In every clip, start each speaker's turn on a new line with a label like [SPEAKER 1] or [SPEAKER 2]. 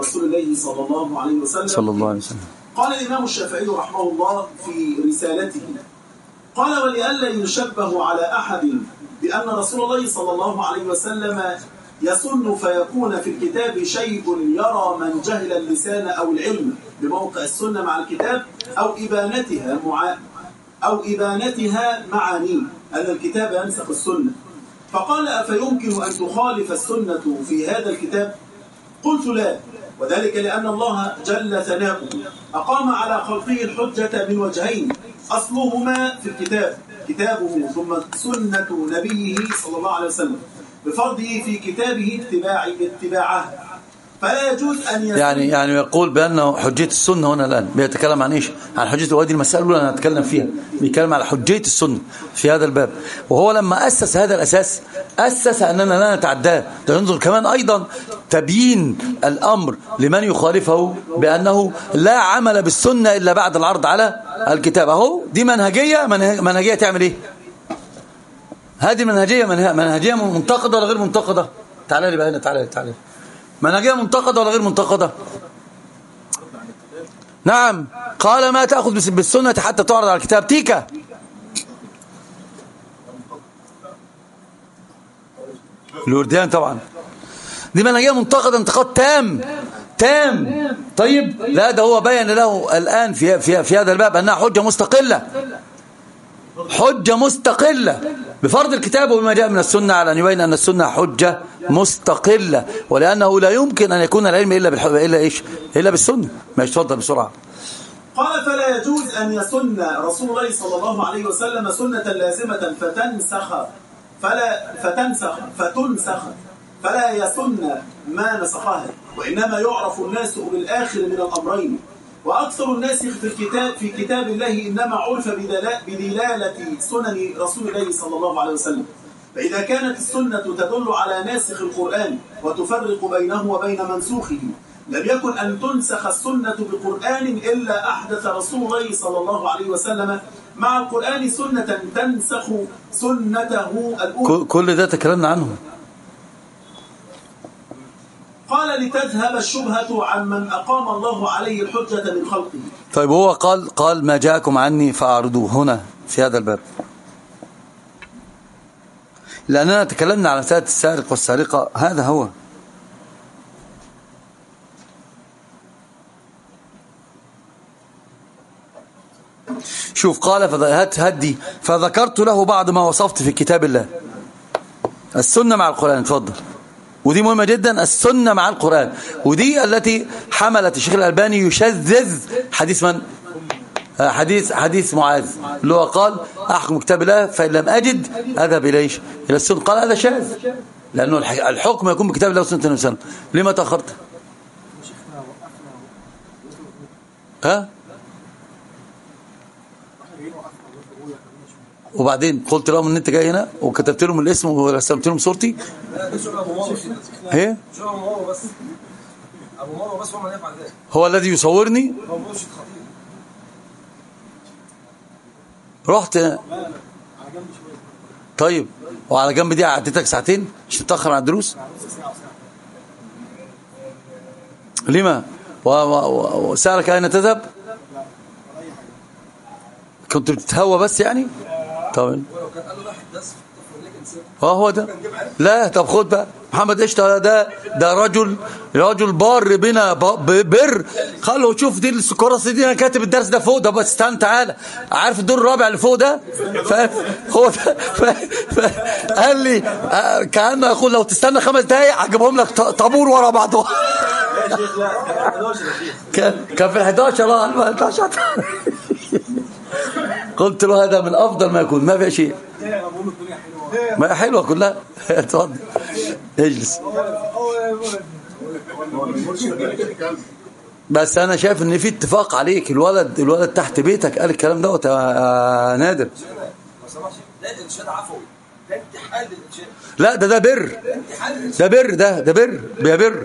[SPEAKER 1] رسول الله صلى الله عليه وسلم
[SPEAKER 2] صلى الله عليه وسلم.
[SPEAKER 1] قال الإمام الشافعي رحمه الله في رسالته، قال: ولئلا يشبه على أحد بأن رسول الله صلى الله عليه وسلم يسن فيكون في الكتاب شيء يرى من جهل اللسان أو العلم بموقع السنة مع الكتاب أو إبانتها معاني أن الكتاب ينسخ السنة، فقال: أفيمكن أن تخالف السنة في هذا الكتاب؟ قلت: لا، وذلك لأن الله جل ثناؤه أقام على خلقه الحجة من وجهين، أصلهما في الكتاب كتابه ثم سنة نبيه صلى الله عليه وسلم بفرضه في كتابه اتباعه، فلا يجوز أن
[SPEAKER 2] يعني يقول بأنه حجية السنة هنا الآن بيتكلم عن إيش؟ عن حجية الوادي. المسألة الأولى أنا أتكلم فيها، بيتكلم على حجية السنة في هذا الباب، وهو لما أسس هذا الأساس أسس أننا لا نتعداه. ينظر كمان أيضا تبيين الأمر لمن يخالفه بأنه لا عمل بالسنة إلا بعد العرض على الكتاب. أهو دي منهجية تعمل إيه؟ هذه منهجية منتقدة ولا غير منتقدة؟ تعالى لي بقى هنا، تعالى. منهجية منتقدة ولا غير منتقدة؟ نعم. قال: ما تأخذ بالسنة حتى تعرض على الكتاب. تيكا الورديان طبعا. دي منهجية منتقدة انتقاد تام. طيب، لا، ده هو بيّن له الآن في هذا الباب أنها حجة مستقلة بفرض الكتاب وبما جاء من السنة، على أن يبين أن السنة حجة مستقلة، ولأنه لا يمكن أن يكون العلم إلا بالسنة. ما يتفضل بسرعة.
[SPEAKER 1] قال: فلا يجوز أن يسن رسول الله صلى الله عليه وسلم سنة لازمة فتنسخ فلا يسن ما نسخها، وإنما يعرف الناس بالآخر من الأمرين، وأكثر الناس في كتاب الله إنما عرف بدلالة سنن رسول الله صلى الله عليه وسلم. فإذا كانت السنة تدل على ناسخ القرآن وتفرق بينه وبين منسوخه، لم يكن أن تنسخ السنة بقرآن إلا أحدث رسول الله صلى الله عليه وسلم مع القرآن سنة تنسخ سنته الأولى.
[SPEAKER 2] كل ده تكلمنا عنه.
[SPEAKER 1] قال: لتذهب الشبهة عن من أقام الله عليه الحجة من خلقه.
[SPEAKER 2] طيب، هو قال ما جاءكم عني فأعرضوه هنا في هذا الباب، لأننا تكلمنا على مسألة السارق والسارقة. هذا هو. شوف، قال فذكرت له بعض ما وصفت في كتاب الله. السنة مع القرآن، اتفضل. ودي مهمة جدا، السنة مع القرآن، ودي التي حملت الشيخ الألباني يشذذ حديث من؟ حديث معاذ، اللي هو قال: أحكم كتاب الله فإن لم أجد أذهب إلى السنة. قال: هذا شاذ، لأنه الحكم يكون بكتاب الله وسنة النبي صلى الله عليه وسلم. لما تأخرت؟ وبعدين قلت لهم ان انت جاي هنا وكتبت لهم الاسم ورسمت لهم صورتي. ايه، هو الذي يصورني. رحت. طيب، وعلى جنب دي قعدتك ساعتين مش تتاخر على الدروس؟ لما؟ وسألك اين تذهب؟ كنت بتتهوى بس يعني. طبعا. هو ده. لا، طب خد بقى محمد قشطه، ده رجل بار بنا بر. خلوا شوف دي الكراسي دي، انا كاتب الدرس ده فوق ده، بس استنى تعالى. عارف الدور الرابع اللي فوق ده؟ هو ده. قال لي كأنه يقول لو تستنى 5 دقايق هجيبهم لك طابور ورا بعضه. كان في 11. قلت له هذا من أفضل ما يكون، ما في شيء، ما حلوة كلها. اتفضل اجلس. بس أنا شايف إن في اتفاق عليك. الولد تحت بيتك قال الكلام دوت يا نادر. لا، ده بر. ده بر.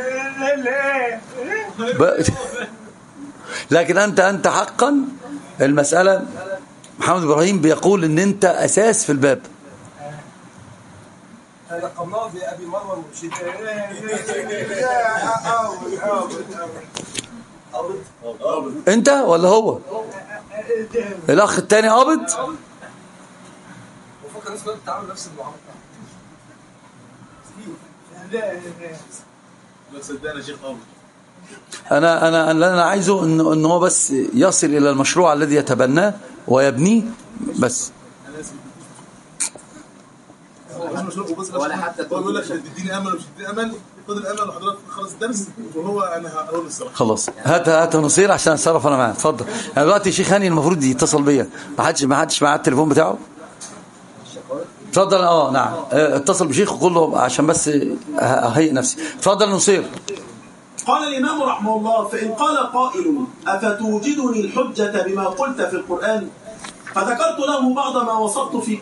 [SPEAKER 2] لكن أنت حقا المسألة محمد إبراهيم بيقول ان انت اساس في الباب.
[SPEAKER 3] لقمناه بأبي مروان مرشد.
[SPEAKER 2] انت ولا هو الاخ التاني قابض؟
[SPEAKER 3] وفكر الناس كلها بتتعامل نفس المعامله
[SPEAKER 1] لا صدقني يا شيخ قابض.
[SPEAKER 2] انا عايزه ان هو بس يصل الى المشروع الذي يتبناه ويبنيه بس.
[SPEAKER 1] ولا حتى بيقول لك تديني امل ومش تديني امل، خد الامل وحضرتك خلص الدرس وهو انا هقول الصراحه.
[SPEAKER 2] خلاص هات نصير عشان اتصرف انا معاه. اتفضل. انا دلوقتي الشيخ هاني المفروض يتصل بيا، ما حدش معاه التليفون بتاعه. اتفضل. نعم اتصل بشيخ وقول له عشان بس اهيئ نفسي. اتفضل نصير.
[SPEAKER 1] قال الإمام رحمه الله: فإن قال قائل أفتوجدني الحجة بما قلت في القرآن؟ فذكرت له بعض ما وصفت في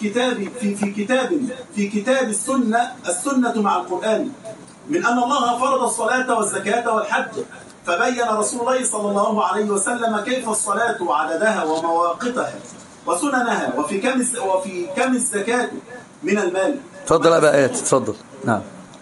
[SPEAKER 1] كتاب السنة مع القرآن، من أن الله فرض الصلاة والزكاة والحج، فبين رسول الله صلى الله عليه وسلم كيف الصلاة وعددها ومواقتها وسننها وفي كم الزكاة من المال.
[SPEAKER 2] اتفضل يا بقى اتفضل. نعم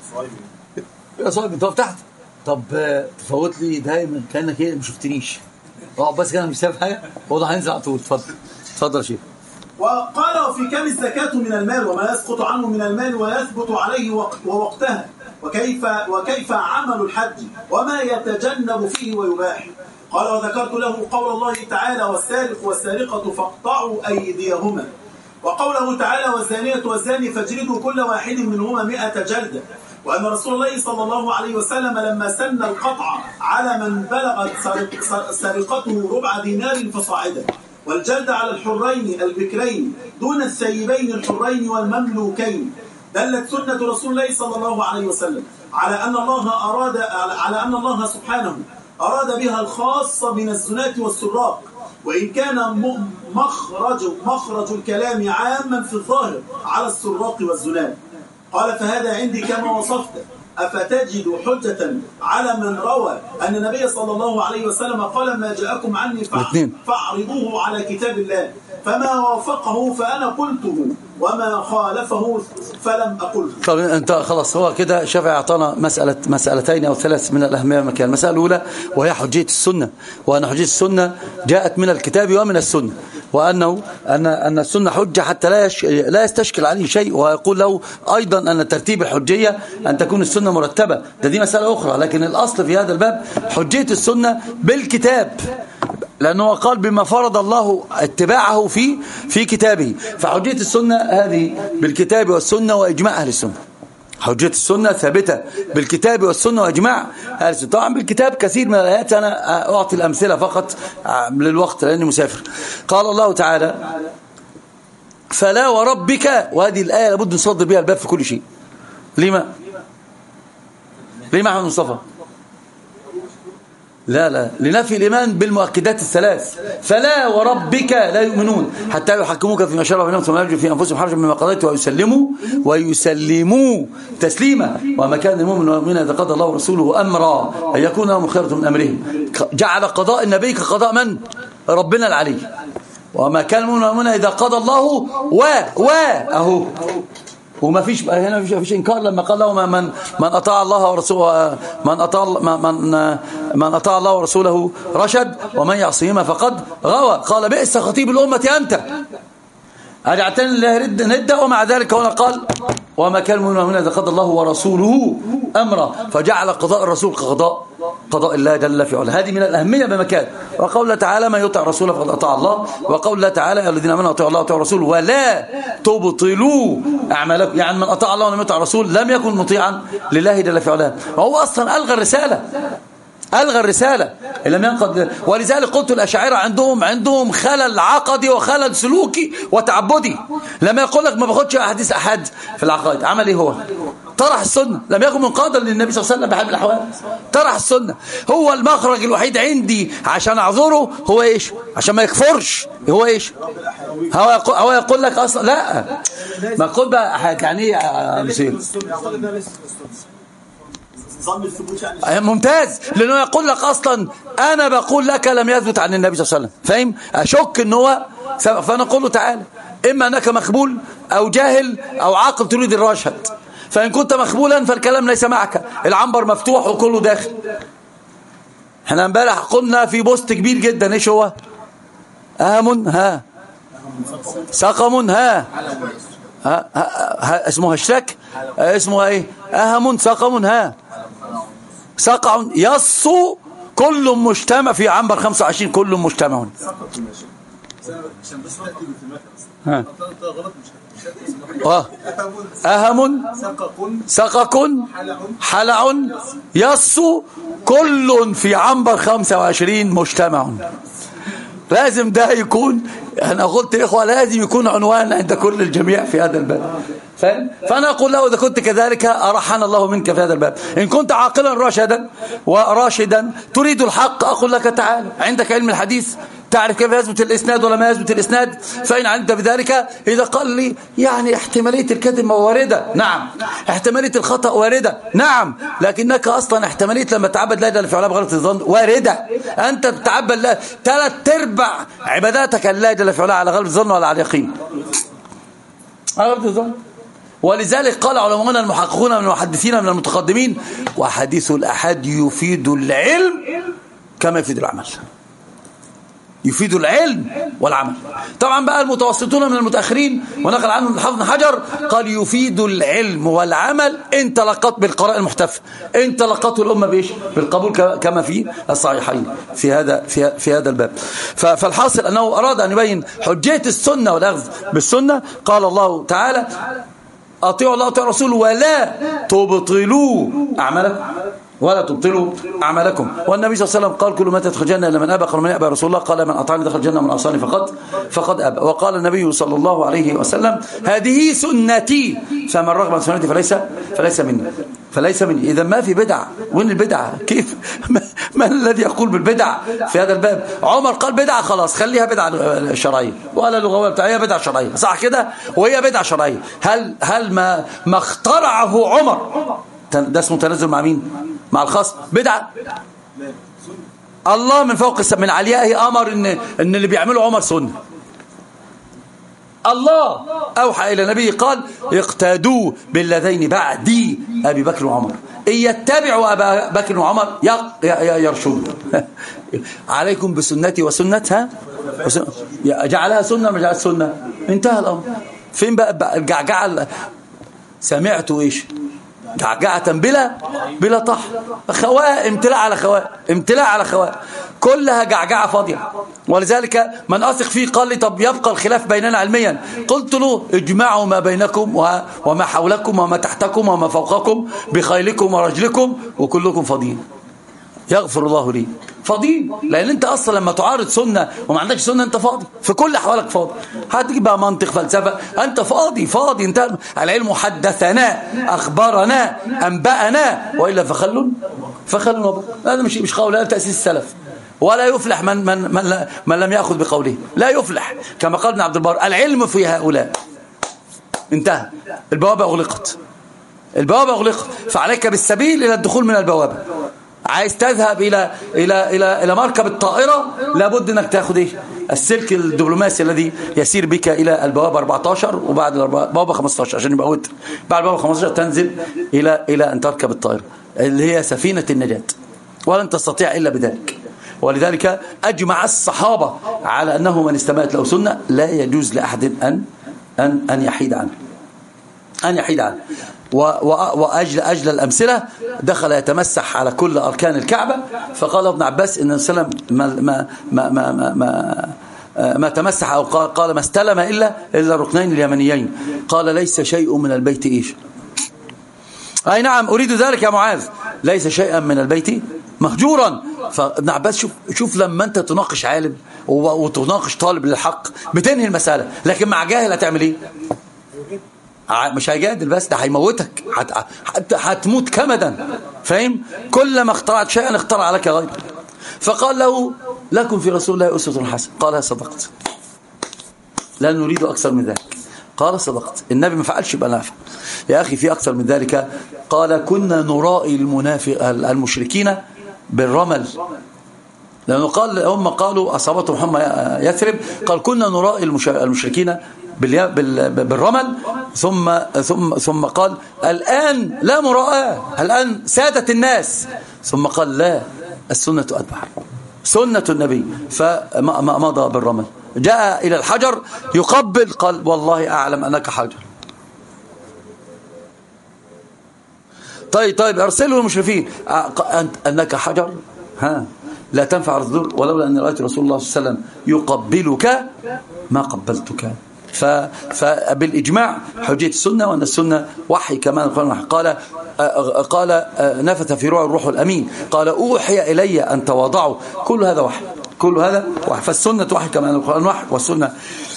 [SPEAKER 2] يا صاحبي انت تحت. طب تفوت لي دايما كانك ايه ما شفتنيش. بس كده مش شايف حاجه. واضح هينزل على طول. اتفضل يا شيخ.
[SPEAKER 1] وقال: وفي كم الزكاة من المال وما يسقط عنه من المال ويثبت عليه ووقتها، وكيف عمل الحج وما يتجنب فيه ويباح. قال: وذكرت له قول الله تعالى: والسارق والسارقة فاقطعوا أيديهما، وقوله تعالى: والزانية والزاني فاجلدوا كل واحد منهما 100 جلدة، وأن رسول الله صلى الله عليه وسلم لما سن القطع على من بلغت سرقته ربع دينار فصاعدا، والجلد على الحرين البكرين دون الثيبين الحرين والمملوكين، دلت سنة رسول الله صلى الله عليه وسلم على أن الله سبحانه أراد بها الخاصة من الزناة والسراق، وإن كان مخرج الكلام عاما في الظاهر على السراق والزناة. قال: فهذا عندي كما وصفت. أفتجد حجة على من روى أن النبي صلى الله عليه وسلم قال: ما جاءكم عني فاعرضوه على كتاب الله، فما وافقه فأنا قلته وما خالفه فلم أقله.
[SPEAKER 2] طب انت خلاص هو كده شافعي اعطانا مسألتين أو 3 من الأهمية مكان. المسألة الأولى وهي حجية السنة، وأن حجية السنة جاءت من الكتاب ومن السنة، وأنه أن السنة حجة حتى لا يستشكل عليه شيء. ويقول له أيضا أن ترتيب الحجية أن تكون السنة مرتبة. دي مسألة أخرى، لكن الأصل في هذا الباب حجية السنة بالكتاب، لأنه قال بما فرض الله اتباعه في كتابه. فحجية السنة هذه بالكتاب والسنة وإجماع أهل السنة. حجية السنة ثابتة بالكتاب والسنة وإجماع أهل السنة. طبعا بالكتاب كثير من الآيات أنا أعطي الأمثلة فقط للوقت لأني مسافر. قال الله تعالى: فلا وربك، وهذه الآية لابد نصدر بها الباب في كل شيء. ليه محمد مصطفى؟ لا لنفي الإيمان بالمؤكدات الثلاث. فلا وربك لا يؤمنون حتى يحكموك فيما شرع بينهم ثم يجدوا في أنفسهم حرجا مما قضيت ويسلموا تسليما. وما كان المؤمن والمؤمن إذا قضى الله ورسوله أمرا أن يكون لهم خيرة من أمرهم. جعل قضاء النبي كقضاء من؟ ربنا العلي. وما كان المؤمن والمؤمن إذا قضى الله أهو. وما فيش هنا فيش انكار لما قال له من اطاع الله ورسوله من اطاع الله ورسوله رشد ومن يعصيهما فقد غوى. قال: بئس خطيب الامه انت اجعلتني الله ندا. ومع ذلك هنا قال: وما كان المؤمن اذا قضى الله ورسوله امرا، فجعل قضاء الرسول قضاء الله جل في علاه. هذه من الأهمية بمكان. وقول تعالى: من يطع الرسول فقد أطاع الله. وقول تعالى: يا الذين آمنوا أطيعوا الله وأطيعوا الرسول ولا تبطلوا أعمالكم. يعني من أطاع الله ولم يطع الرسول لم يكن مطيعا لله جل في علاه. وهو أصلا ألغى الرسالة لم ينقض. ولذلك قلت الأشاعرة عندهم خلل عقدي وخلل سلوكي وتعبدي. لما يقول لك ما باخدش أحاديث أحد في العقائد، عمل إيه هو؟ طرح السنة. لم يكن منقادا للنبي صلى الله عليه وسلم بحال من الأحوال. طرح السنة. هو المخرج الوحيد عندي عشان أعذره هو إيش؟ عشان ما يكفرش هو إيش؟ هو يقول لك أصلا لا ما قل بقى يعني إيه مسير ممتاز، لأنه يقول لك أصلا أنا بقول لك لم يثبت عن النبي صلى الله عليه وسلم. فاهم؟ أشك أنه هو. فأنا أقول له تعالى إما أنك مقبول أو جاهل أو عاقل تريد الرشد. فإن كنت مخبولا فالكلام ليس معك، العنبر مفتوح وكله داخل. احنا امبارح قلنا في بوست كبير جدا، ايش هو؟ أهم ها سقم ها اسمه هاشتاج، اسمه ايه؟ أهم سقم ها سقع يصو كل مجتمع في عنبر 25 كل مجتمع. ها أهم سقق حلع يصو كل في عنبر 25 مجتمع. لازم ده يكون، أنا قلت إخوة لازم يكون عنوان عند كل الجميع في هذا الباب. فأنا أقول له إذا كنت كذلك أرحنا الله منك في هذا الباب. إن كنت عاقلا راشدا تريد الحق أقول لك تعال، عندك علم الحديث تعرف كيف يثبت الإسناد ولا ما يثبت الإسناد، فإن علمت بذلك. إذا قال لي يعني احتمالية الكذب واردة، نعم. احتمالية الخطأ واردة، نعم. لكنك أصلا احتمالية لما تعبد لا جل في علاه بغلط الظن واردة. أنت بتعبد لا 3/4 عباداتك لا جل في علاه على غلط الظن ولا على اليقين، على غلط الظن. ولذلك قال علماءنا المحققون من المحدثين من المتقدمين: وحديث الأحد يفيد العلم كما يفيد العمل. يفيد العلم والعمل. طبعا بقى المتوسطون من المتأخرين ونقل عنهم الحافظ بن حجر قال يفيد العلم والعمل إن تلقت بالقراءة المحتفة، إن تلقته الأمة بإيش؟ بالقبول كما في الصحيحين في هذا الباب. فالحاصل أنه أراد أن يبين حجية السنة والأخذ بالسنة. قال الله تعالى: أطيعوا الله وأطيعوا الرسول ولا تبطلوا أعمالكم ولا تبطلوا أعمالكم. والنبي صلى الله عليه وسلم قال: كل ما تدخل الجنة إلا من أبى. قال: من أبى رسول الله؟ قال: من أطاعني دخل الجنة، من عصاني فقد أبى. وقال النبي صلى الله عليه وسلم: هذه سنتي فمن رغب عن سنتي فليس مني. إذا ما في بدعة. وين البدعة؟ كيف؟ من الذي يقول بالبدعة في هذا الباب؟ عمر قال بدعة خلاص خليها بدعة شرعية، ولا لغوية بتاعها بدعة شرعية، صح كده؟ وهي بدعة شرعية. هل ما اخترعه عمر ده اسمه تنزل مع مين؟ مع الخاص بدعة. الله من فوق من عليائه أمر إن اللي بيعمله عمر سنة. الله أوحى إلى النبي قال: اقتادوا بالذين بعدي أبي بكر وعمر، إن يتبعوا أبا بكر وعمر يرشدوا. عليكم بسنتي وسنتها. جعلها سنة ما جعلها سنة، انتهى الأمر. فين بقى الجعجعة؟ سمعت إيش؟ جعجعة بلا طح، خواء، امتلاء على خواء، كلها جعجعة فاضية. ولذلك من أثق فيه قال لي: طب يبقى الخلاف بيننا علميا. قلت له: اجمعوا ما بينكم وما حولكم وما تحتكم وما فوقكم بخيلكم ورجلكم وكلكم فاضيين. يغفر الله لي. فاضيين، لأن أنت أصلا لما تعارض سنة وما عندكش سنة أنت فاضي في كل أحوالك، فاضي. هتجيب بقى منطق فلسفة، أنت فاضي. أنت العلم حدثنا أخبرنا أنبأنا، وإلا فخلوا. هذا مش قول، هذا تأسيس السلف. ولا يفلح من لم يأخذ بقوله، لا يفلح. كما قال ابن عبد البر: العلم في هؤلاء. انتهى، البوابة أغلقت. فعليك بالسبيل إلى الدخول من البوابة. عايز تذهب إلى مركب الطائرة، لابد أنك تأخذ السلك الدبلوماسي الذي يسير بك إلى البوابة 14 وبعد البوابة 15 عشان يبقى وتر. بعد البوابة 15 تنزل إلى أن تركب الطائرة اللي هي سفينة النجاة، ولن تستطيع إلا بذلك. ولذلك أجمع الصحابة على أنه من استمعت له سنة لا يجوز لأحد أن يحيد عنه. وأجل الأمثلة دخل يتمسح على كل أركان الكعبة، فقال ابن عباس إن السلام ما تمسح أو قال ما استلم إلا الركنين اليمنيين. قال: ليس شيء من البيت إيش؟ أي نعم أريد ذلك يا معاذ، ليس شيئا من البيت مهجورا. فابن عباس شوف لما أنت تناقش عالم وتناقش طالب للحق بتنهي المسألة، لكن مع جاهل هتعمل إيه؟ مش هيجادل بس، ده هيموتك، هتموت كمدا. فاهم؟ كلما اخترعت شيئا اخترع لك غيره. فقال له: لكم في رسول الله أسوة حسنة. قال: صدقت، لا نريد أكثر من ذلك. قال: صدقت، النبي ما فعلش يبقى نافع. يا أخي في أكثر من ذلك. قال: كنا نرائي المشركين بالرمل، لأنه قال هم قالوا أصابتهم حمى يثرب، قال: كنا نرائي المشركين بالرمل ثم قال الآن لا مراءة، الآن سادت الناس، ثم قال لا، السنة أتبع سنة النبي، فما مضى بالرمل. جاء إلى الحجر يقبل، قال والله أعلم أنك حجر. طيب أرسله المشرفين، أنك حجر، لا تنفع الصدور، ولولا أن رأيت رسول الله صلى الله عليه وسلم يقبلك ما قبلتك. فبالإجماع حجية السنة، وأن السنة وحي كما قال نفث في روح الروح الأمين، قال أوحي إلي أن تواضعوا، كل هذا وحي، كل هذا وحي. فالسنة وحي كما أن القرآن وحي، والسنة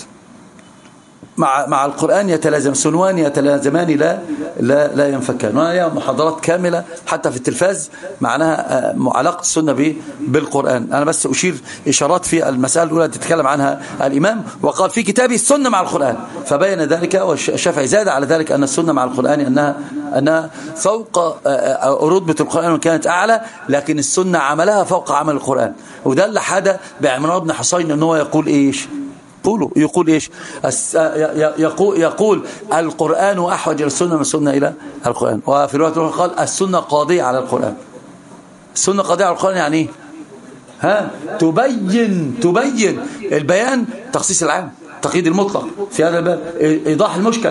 [SPEAKER 2] مع القرآن يتلازم، سنوان يتلازمان لا ينفكان. وانا ليا محاضرات كاملة حتى في التلفاز معناها علاقة السنة بالقرآن. أنا بس أشير إشارات في المسألة الأولى تتكلم عنها الإمام، وقال في كتابه السنة مع القرآن، فبين ذلك، والشافعي زاد على ذلك أن السنة مع القرآن أنها فوق رتبة القرآن وكانت أعلى، لكن السنة عملها فوق عمل القرآن. وده اللي حدا بعمران بن حصين أنه يقول إيش؟ يقول إيش؟ يقول القرآن أحوج إلى السنة من السنة إلى القرآن. وفي رواية الأخرى قال السنة قاضية على القرآن. السنة قاضية على القرآن يعني تبين البيان، تخصيص العام، تقييد المطلق في هذا الباب، إيضاح المشكل،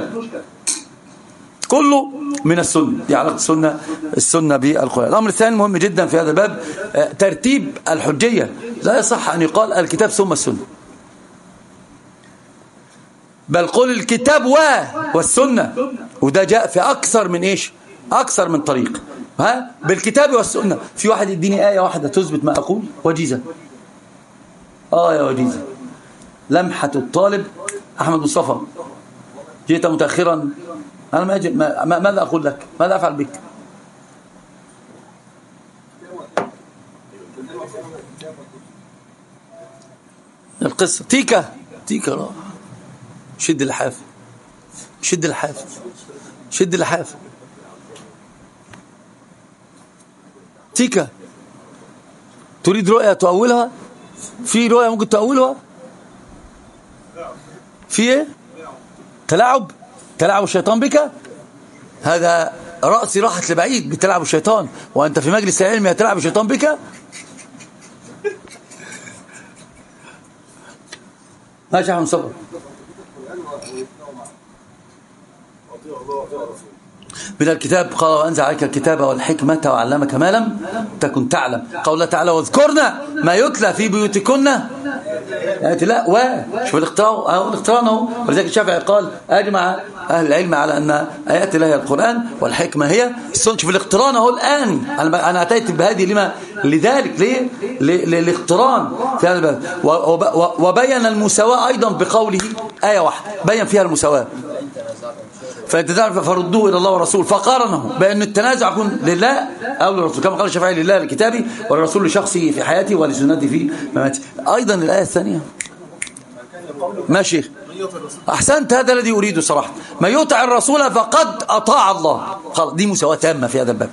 [SPEAKER 2] كله من السنة. دي علاقة السنة بالقرآن. الأمر الثاني مهم جدا في هذا الباب ترتيب الحجية. لا يصح أن يقال الكتاب ثم السنة، بل قل الكتاب والسنة، وده جاء في أكثر من إيش؟ أكثر من طريق، بالكتاب والسنة. في واحد يديني آية واحدة تثبت ما أقول، وجيزة، يا وجيزة. لمحة الطالب أحمد مصطفى، جئت متأخرا، أنا ما أجي، ماذا أقول لك؟ ماذا أفعل بك؟ القصة تيكا لا. شد اللحاف تيكا. تريد رؤية تؤولها؟ في رؤية ممكن تؤولها؟ في ايه؟ تلاعب الشيطان بك. هذا رأسي راحت لبعيد بتلعب الشيطان، وأنت في مجلس العلم يتلعب الشيطان بك. ماشي يا مصطفى. من الكتاب قال وأنزل عليك الكتاب والحكمة وعلمك ما لم تكن تعلم. قال تعالى واذكرنا ما يتلى في بيوتكن. يعني لا شوف الاقتران اهو. ولذلك الشافعي قال أجمع أهل العلم على أن آيات الله هي القرآن والحكمة هي السنة. شوف الاقتران اهو. الآن أنا أتيت بهذه لذلك ليه؟ للاقتران في هذا الباب. وبين المساواة أيضا بقوله آية واحدة بين فيها المساواة، فردوه إلى الله والرسول، فقارنه بأن التنازع يكون لله أو للرسول، كما قال الشافعي لله لكتابه، والرسول لشخصه في حياته ولسنته في مماته. أيضا الآية الثانية ماشي أحسنت، هذا الذي أريده صراحة. ما يطع الرسول فقد أطاع الله. دي مساواة تامة في هذا الباب.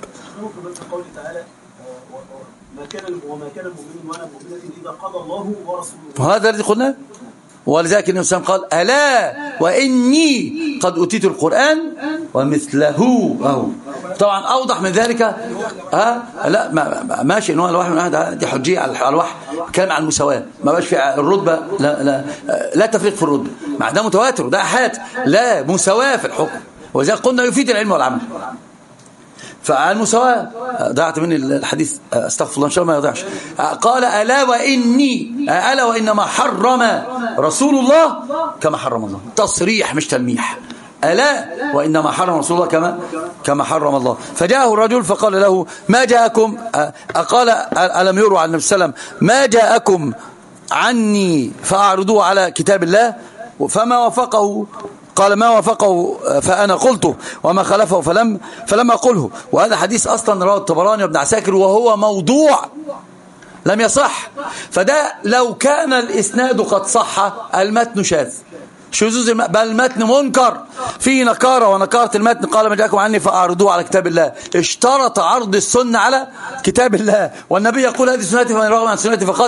[SPEAKER 1] وما كان المؤمن ولا مؤمنة إذا قضى الله ورسوله،
[SPEAKER 2] وهذا الذي قلناه. ولذلك النبي صلى الله عليه وسلم قال ألا وإني قد أتيت القرآن ومثله. طبعا أوضح من ذلك لا ماشي إنه الواحد من أحد دي حجية على الوحي، كلام عن المساواة، ما بقاش في الرتبة، لا تفريق في الرتبة، مع ده متواتر ده أحاد، لا مساواة في الحكم. ولذلك قلنا يفيد العلم والعمل. فالمساواة ضاعت مني الحديث، استغفر الله ان شاء الله ما يضيعش. قال ألا وإنما حرم رسول الله كما حرم الله. تصريح مش تلميح. ألا وإنما حرم رسول الله كما حرم الله. فجاءه الرجل فقال له ما جاءكم، قال ألم يروى عن النبي صلى الله عليه وسلم ما جاءكم عني فأعرضوه على كتاب الله، فما وافقه قال ما وافقه فأنا قلته وما خلفه فلم أقله. وهذا حديث أصلا رواه الطبراني وابن عساكر وهو موضوع لم يصح. فده لو كان الإسناد قد صح المتن شاذ، شذوذ بل المتن منكر فيه نكارة، ونكارة المتن قال ما جاءكم عني فأعرضوه على كتاب الله. اشترط عرض السنة على كتاب الله، والنبي يقول هذه سنتي فمن رغب عن سنتي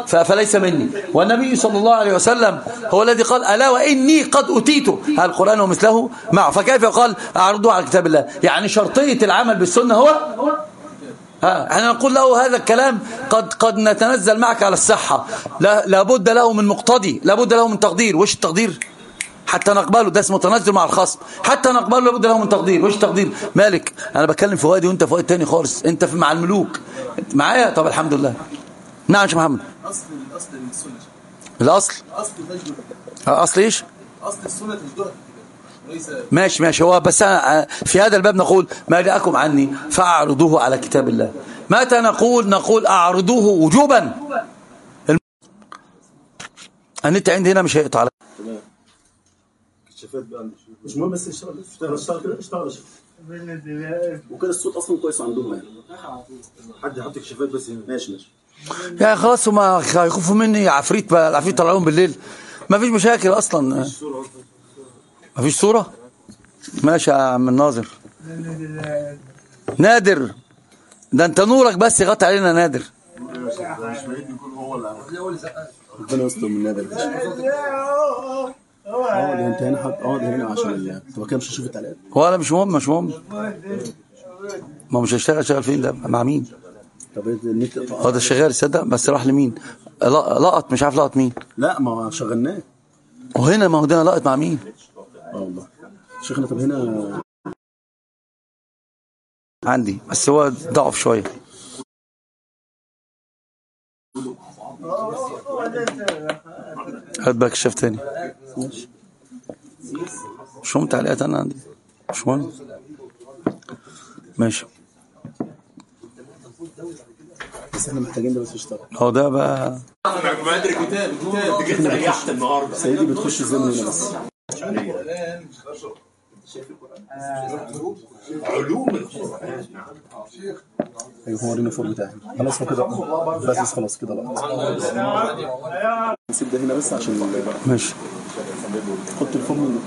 [SPEAKER 2] فليس مني. والنبي صلى الله عليه وسلم هو الذي قال ألا وإني قد أتيت هذا القرآن ومثله معه. فكيف يقال أعرضوه على كتاب الله؟ يعني شرطية العمل بالسنة هو احنا نقول له هذا الكلام قد نتنزل معك على الصحة، لابد له من مقتضي، لابد له من تقدير. وش التقدير حتى نقبله؟ ده اسمه تنزل مع الخصم. حتى نقبله لابد له من تقدير. وش التقدير؟ مالك انا بتكلم في وادي وانت في وادي تاني خالص، انت مع الملوك معايا. طب الحمد لله. نعم يا شيخ محمد.
[SPEAKER 3] اصل السنه
[SPEAKER 2] الاصل
[SPEAKER 3] اصل
[SPEAKER 2] اصل ايش؟
[SPEAKER 3] اصل السنه تجدها
[SPEAKER 2] ماشي. هو بس في هذا الباب نقول ما جاءكم عني فاعرضوه على كتاب الله. متى نقول اعرضوه وجوبا؟ النت عندي هنا مش هيقطع.
[SPEAKER 1] تمام. كشافات بقى مش مهم، بس اشتغل وكده الصوت اصلا كويس عندهم يعني. حد يحط كشافات بس هنا. ماشي
[SPEAKER 2] يعني خلاص هما هيخافوا مني عفريت بقى، العفريت طلعوهم بالليل. ما فيش مشاكل اصلا. ما فيش صورة. ماشي يا عم الناظر. نادر ده انت نورك بس يغطي علينا نادر.
[SPEAKER 1] ربنا يستر من نادر. ده انت هنا حط هنا عشان طب كده مش هشوف التعليقات
[SPEAKER 2] ولا مش مهم. ما مش هيشتغل فين ده؟ مع مين؟
[SPEAKER 1] طب النت
[SPEAKER 2] هو ده شغال تصدق، بس راح لمين؟ لقط مش عارف لقط مين.
[SPEAKER 1] لا ما شغلناه.
[SPEAKER 2] وهنا ما هو ده لقط مع مين؟
[SPEAKER 1] والله شيخنا. طب هنا
[SPEAKER 2] عندي بس هو ضعف شويه. هات بقى كشاف تاني.
[SPEAKER 1] ماشي.
[SPEAKER 2] مش مهم تعليقات انا عندي مش مهم. ماشي
[SPEAKER 1] بس احنا محتاجين ده بس يشتغل.
[SPEAKER 2] هو ده بقى
[SPEAKER 3] معدل الكتاب بجد ريحت النهارده.
[SPEAKER 1] سيدي بتخش ازاي من هنا بس؟
[SPEAKER 3] علوم القرآن.
[SPEAKER 1] ايوه هو اليونيفورم بتاعي. خلاص كده بس خلاص كده بقى. نسيب ده هنا بس عشان
[SPEAKER 2] ماشي.
[SPEAKER 1] حط الفورم.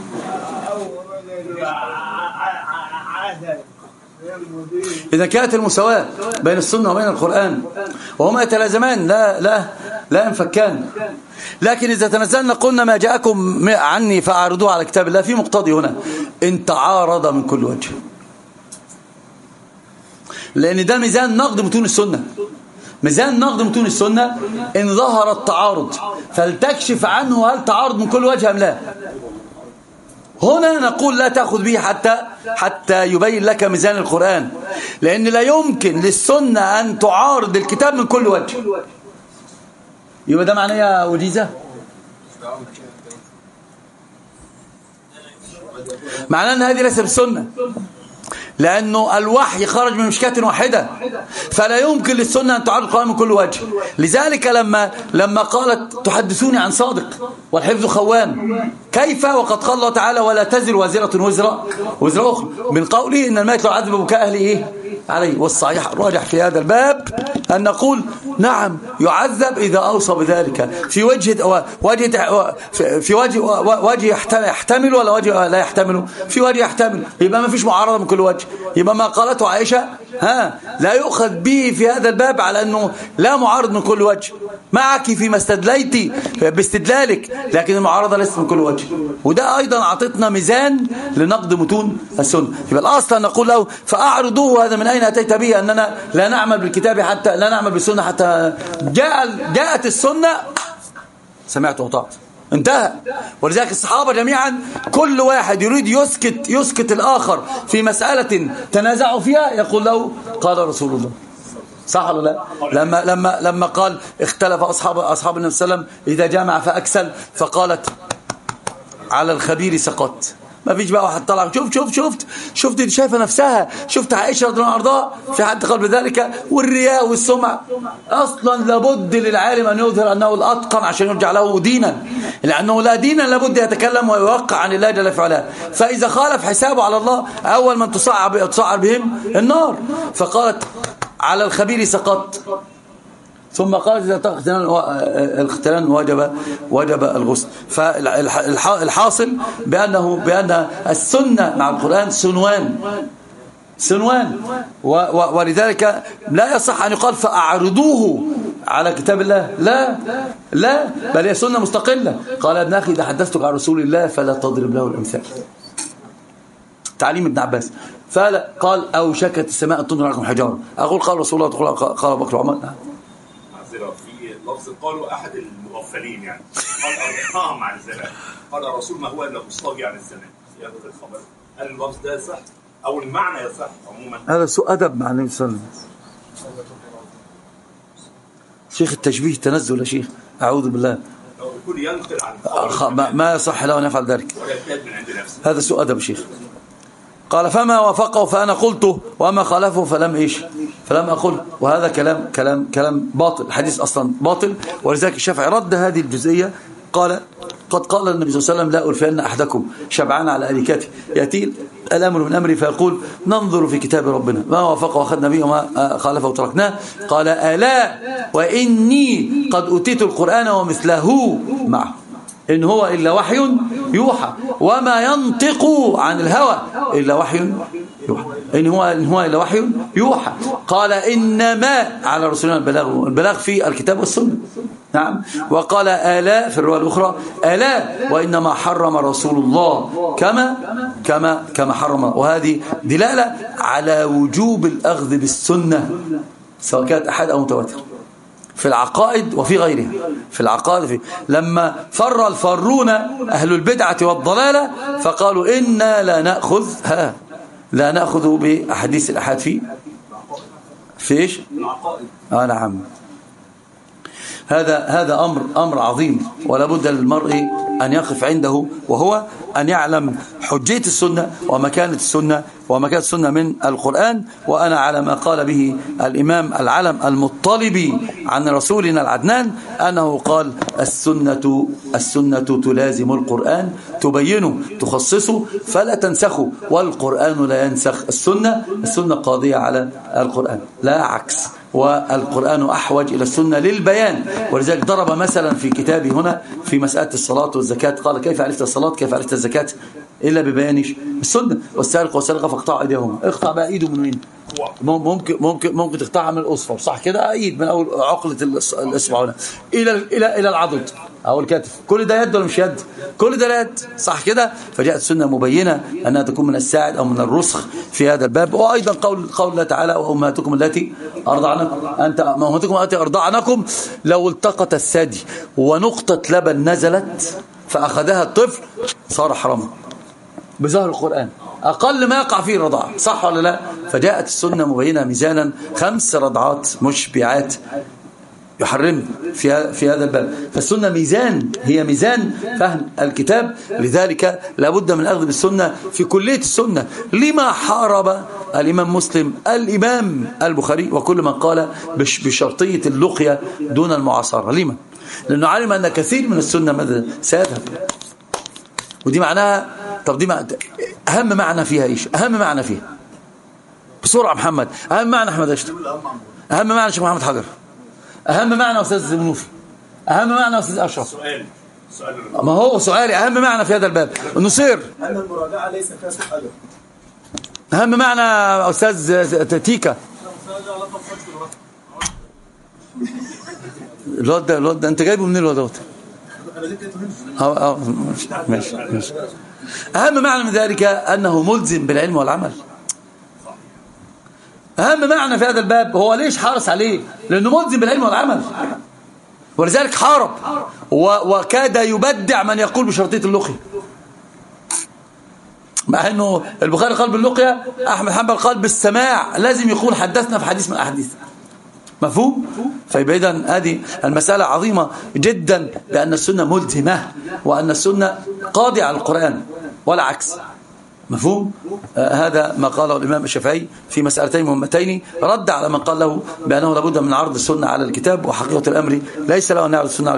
[SPEAKER 2] إذا كانت المساواة بين السنة وبين القرآن وهما يتلازمان لا ينفكان. لكن إذا تنزلنا قلنا ما جاءكم عني فأعرضوه على كتاب الله، في مقتضي هنا إن تعارض من كل وجه، لأن ده ميزان نقد متون السنة. ميزان نقد متون السنة إن ظهر التعارض فلتكشف عنه هل تعارض من كل وجه أم لا. هنا نقول لا تأخذ به حتى يبين لك ميزان القرآن، لأن لا يمكن للسنة أن تعارض الكتاب من كل وجه. يبقى ده معناه يا وجيزة، معناه أن هذه ليست بالسنة، لأنه الوحي خرج من مشكاة واحدة، فلا يمكن للسنة أن تعارض القرآن من كل وجه. لذلك لما قالت تحدثوني عن صادق والحفظ خوان، كيف وقد قال الله تعالى ولا تزر وازرة وزر أخرى، من قوله إن الميت لا يعذب بكاء أهله عليه. والصحيح الراجح في هذا الباب أن نقول نعم يعذب إذا أوصى بذلك في وجه يحتمل ولا وجه لا يحتمل. في وجه يحتمل يبقى ما فيش معارضة من كل وجه. يبقى ما قالته عائشة لا يؤخذ به في هذا الباب على أنه لا معارض من كل وجه، معك فيما استدليت باستدلالك، لكن المعارضة ليست من كل وجه. وده أيضا أعطتنا ميزان لنقد متون السنة. يبقى الأصل أن نقول له فأعرضوه. هذا من أين أتيت به أننا لا نعمل بالكتاب حتى لا نعمل بالسنة حتى جاءت السنة سمعت وطاعت انتهى. ولذلك الصحابة جميعا كل واحد يريد يسكت الآخر في مسألة تنازعوا فيها يقول له قال رسول الله، صح ولا لا؟ لما قال اختلف أصحاب النبي صلى الله عليه وسلم إذا جامع فأكسل، فقالت على الخبير سقط. ما فيش بقى واحد طلع شفت دي شايفه نفسها، شفت عائشه رضي الله عنها في حد قال بذلك، والرياء والسمع. اصلا لابد للعالم ان يظهر انه الاتقن عشان يرجع له دينا، لانه لا دينا لابد يتكلم ويوقع عن الله جل في علاه. فاذا خالف حسابه على الله اول من تصعر بهم النار. فقالت على الخبير سقط، ثم قال إذا الاختلان وجب الغسل. فالحاصل بأن السنة مع القرآن سنوان ولذلك لا يصح أن يقال فأعرضوه على كتاب الله؟ لا لا، بل هي سنة مستقلة. قال ابن أخي إذا حدثتك عن رسول الله فلا تضرب له الأمثال. تعليم ابن عباس. قال أوشكت السماء أن تنزل عليكم حجارة. أقول قال رسول الله، قال أبو بكر وعمر.
[SPEAKER 3] في لفظ قالوا أحد المغفلين يعني قال عن الزمان، قال الرسول ما هو إلا مصطفي عن الزمان في هذا الخبر. هل اللفظ ده صح أو المعنى يصح عموما؟
[SPEAKER 2] هذا سوء أدب مع النبي صلى الله عليه وسلم. شيخ التشبيه تنزل يا شيخ، أعوذ بالله.
[SPEAKER 3] الكل ينقل عن
[SPEAKER 2] ما يصح له أن يفعل ذلك،
[SPEAKER 3] ولا يكاد من عند نفسه.
[SPEAKER 2] هذا سوء أدب شيخ. قال فما وافقه فأنا قلته وما خالفه فلم أقل. وهذا كلام باطل، الحديث أصلا باطل. ولذلك الشافعي رد هذه الجزئية، قال قد قال النبي صلى الله عليه وسلم لا ألفين أحدكم شبعان على أريكته يأتي الأمر من أمري فيقول ننظر في كتاب ربنا ما وافقه وأخذنا به وما خالفه وتركناه. قال ألا وإني قد أوتيت القرآن ومثله معه إن هو إلا وحي يوحى وما ينطق عن الهوى إلا وحي يوحى. إن هو إلا وحي يوحى. قال إنما على رسولنا البلاغ في الكتاب والسنة. نعم. وقال آلاء في الرواية الأخرى آلاء وإنما حرم رسول الله كما حرم. وهذه دلالة على وجوب الأخذ بالسنة سواء كانت أحد أو متواتر في العقائد وفي غيرها. في العقائد لما فر الفارون أهل البدعة والضلالة فقالوا إنا لا نأخذ بأحاديث الأحاد في إيش؟ نعم. هذا أمر عظيم ولا بد للمرء أن يقف عنده، وهو أن يعلم حجية السنة ومكانة السنة من القرآن. وأنا على ما قال به الإمام العلم المطلبي عن رسولنا العدنان أنه قال السنة تلازم القرآن تبينه تخصصه فلا تنسخه، والقرآن لا ينسخ السنة قاضية على القرآن لا عكس، والقرآن أحوج إلى السنة للبيان. ولذلك ضرب مثلا في كتابه هنا في مسألة الصلاة والزكاة قال كيف عرفت الصلاة كيف عرفت الزكاة إلا ببيان السنة. والسارق والسارقة فاقطعوا أيديهما. اقطع بقى إيده من وين؟ ممكن تقطعها من الأصفر صح كده، ايد من اول عقلة الإصبع هنا الى العضد او الكتف. كل ده يد ولا مش يد؟ كل ده يد صح كده. فجاءت السنة مبينة انها تكون من الساعد او من الرسخ في هذا الباب. وايضا قول الله تعالى وامهاتكم التي ارضعنكم امهاتكم التي ارضعنكم لو التقط الثدي ونقطة لبن نزلت فاخذها الطفل صار حراما بظاهر القرآن، أقل ما يقع فيه الرضاعة صح ولا لا؟ فجاءت السنة مبينة ميزانا 5 رضعات مشبعات يحرم في هذا الباب. فالسنة هي ميزان فهم الكتاب. لذلك لابد من الأخذ بالسنة في كلية السنة. لما حارب الإمام مسلم الإمام البخاري وكل من قال بشرطية اللقية دون المعاصرة؟ لما؟ لأنه علم أن كثير من السنة ماذا سيذهب. ودي معناها أهم معنى فيها إيش؟ أهم معنى فيها بسرعة محمد. أهم معنى أحمد أشتر، أهم معنى شيخ محمد حجر، أهم معنى أستاذ منوفي، أهم معنى أستاذ أشرف. سؤال ما هو سؤالي أهم معنى في هذا الباب النصير
[SPEAKER 1] أن المراجعة ليس فيها سوء أدب.
[SPEAKER 2] أهم معنى أستاذ تيكا. الواد ده أنت جايبه منين الواد دوت؟ ماشي. أهم معنى من ذلك أنه ملزم بالعلم والعمل. أهم معنى في هذا الباب هو ليش حارس عليه؟ لأنه ملزم بالعلم والعمل. ولذلك حارب وكاد يبدع من يقول بشرطية اللقية، مع أنه البخاري قال باللقية، أحمد حنبل قال بالسماع، لازم يقول حدثنا في حديث من الأحاديث. مفهوم؟ فيبقى إذن هذه المسألة عظيمة جدا بأن السنة ملزمة وأن السنة قاضية على القرآن ولا عكس. مفهوم؟ هذا ما قاله الإمام الشافعي في مسألتين مهمتين، رد على من قال له بأنه لابد من عرض السنة على الكتاب. وحقيقة الأمر ليس له أن يعرض السنة